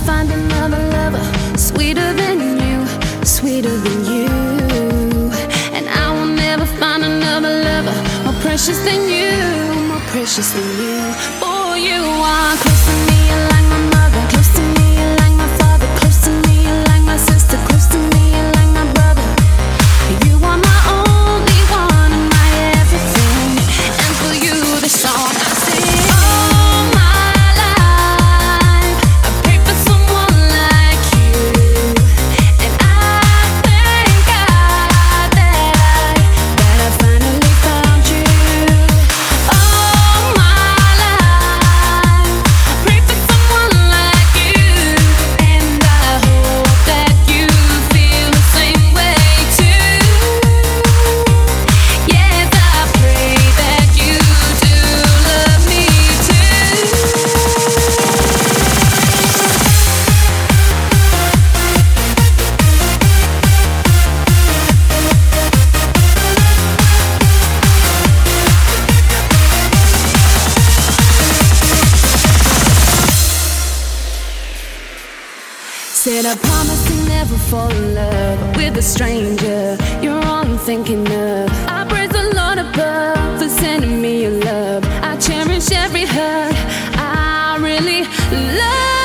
find another lover sweeter than you, sweeter than you. And I will never find another lover more precious than you, more precious than you. Oh, you are close to me, you're like my mother. Close to me, you're like my father. Close to me, you're like my sister. Close to me, you're like my brother. You are my only one and my everything. And for you, this song I sing. All my life I prayed for someone like you, and I thank God that I finally found you. All my life I prayed for someone like you, and I hope that you feel the same way too. Yes, I pray that you do love me too. Said I promise to never fall in love with a stranger. You're all I'm thinking of. I praise the Lord above for sending me your love. I cherish every hug. I really love